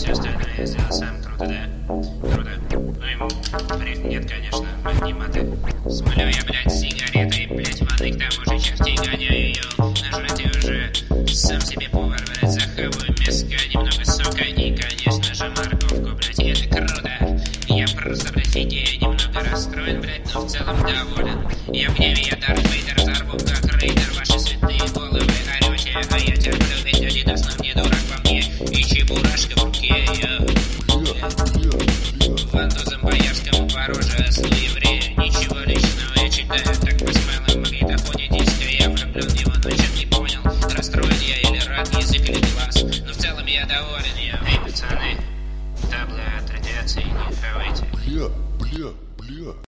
все остальное я сделал сам. Круто, да? Круто. Ну ему бред нет, конечно, одни маты. Смолю я, блядь, сигаретой, блядь, в ванной, к тому же чертей гоняю ее. Нажрать и уже сам себе повар, блядь, захаваю мяска, немного сока и, конечно же, морковку, блядь, и это круто. Я просто, блядь, фигею, немного расстроен, блядь, но в целом доволен. Я в гневе, я Дарт Вейдер, взорву как рейдер, ваши святые головы орете, а я терплю, ведь Адидас, но не дурак по мне, и чебурашка в руке, Вантузом боярскому по роже, ослу еврея, ничего личного я читаю, так по смайлам в магнитофоне диска, я влюблен в него, но чем не понял, расстроен я или рад, язык или глаз, но в целом я доволен, Эй, пацаны, табло от радиации не хавайте. Бля.